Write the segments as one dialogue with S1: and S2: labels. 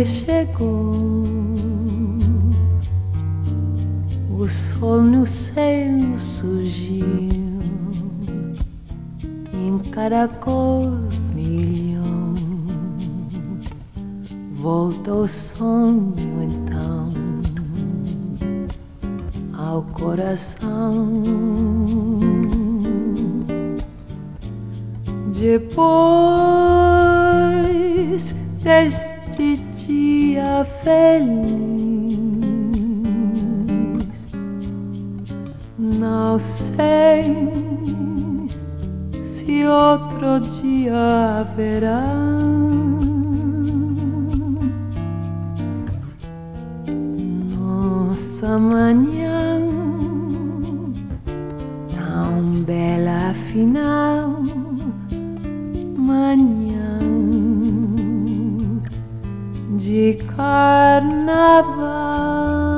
S1: que chegou, o sol no céu surgiu, e em cada cor brilhou. Volta o sonho então ao coração. Depois deste dia feliz, não sei se outro dia haverá. Nossa manhã tão bela afinal, manhã de carnaval.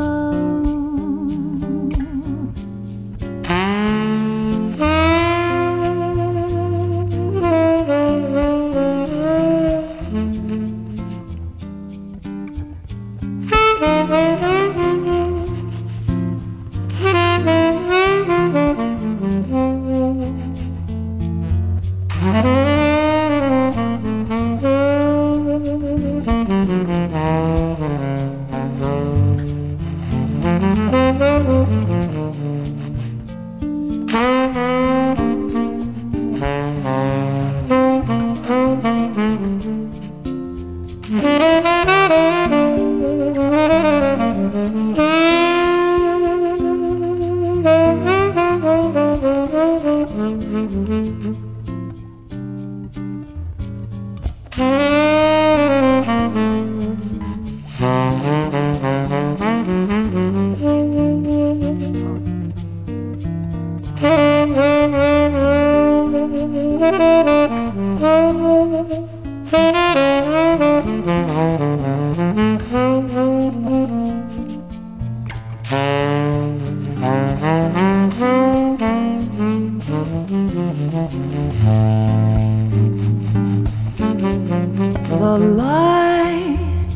S1: The light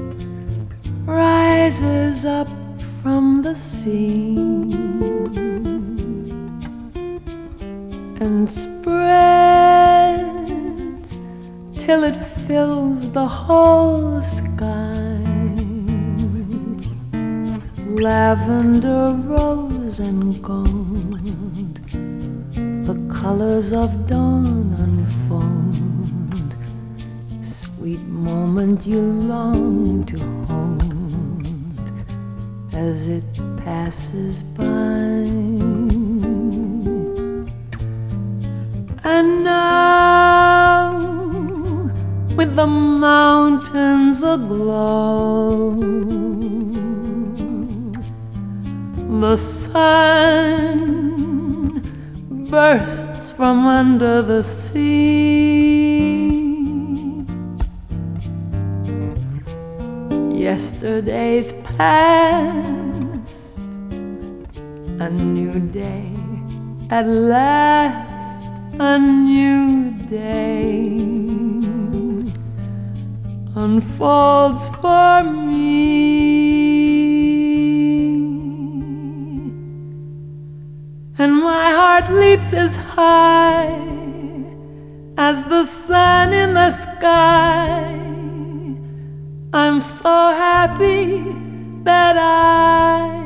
S1: rises up from the sea and spreads till it fills the whole sky. Lavender, rose and gold, the colors of dawn unfold. Sweet moment you long to hold as it passes by. And now, with the mountains aglow, the sun bursts from under the sea. Yesterday's past, a new day at last, a new day unfolds for me. And my heart leaps as high as the sun in the sky. I'm so happy that I